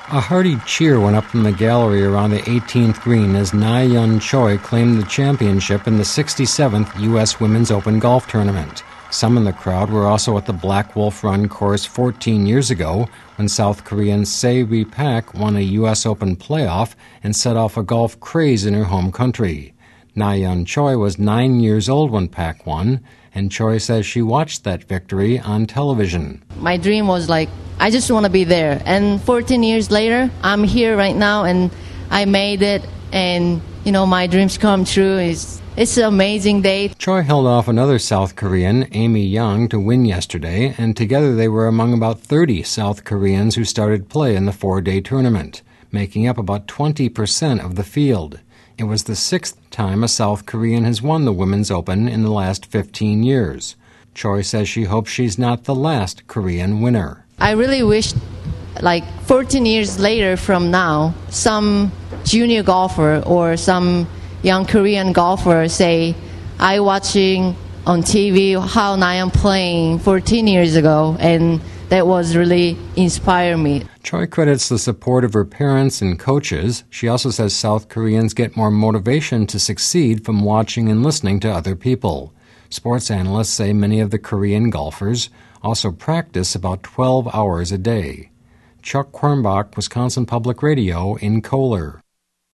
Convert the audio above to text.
A hearty cheer went up from the gallery around the 18th green as Na-Yeon Choi claimed the championship in the 67th U.S. Women's Open Golf Tournament. Some in the crowd were also at the Black Wolf Run course 14 years ago when South Korean Se-Ri Pak won a U.S. Open playoff and set off a golf craze in her home country. Na-Yeon Choi was 9 years old when Pak won, and Choi says she watched that victory on television. My dream was I just want to be there. And 14 years later, I'm here right now, and I made it, and, my dreams come true. It's an amazing day. Choi held off another South Korean, Amy Yang, to win yesterday, and together they were among about 30 South Koreans who started play in the 4-day tournament, making up about 20% of the field. It was the 6th time a South Korean has won the Women's Open in the last 15 years. Choi says she hopes she's not the last Korean winner. I really wish, 14 years later from now, some junior golfer or some young Korean golfer say, I watching on TV how Na-Yeon playing 14 years ago, and that was really inspired me. Choi credits the support of her parents and coaches. She also says South Koreans get more motivation to succeed from watching and listening to other people. Sports analysts say many of the Korean golfers also practice about 12 hours a day. Chuck Quirmbach, Wisconsin Public Radio in Kohler.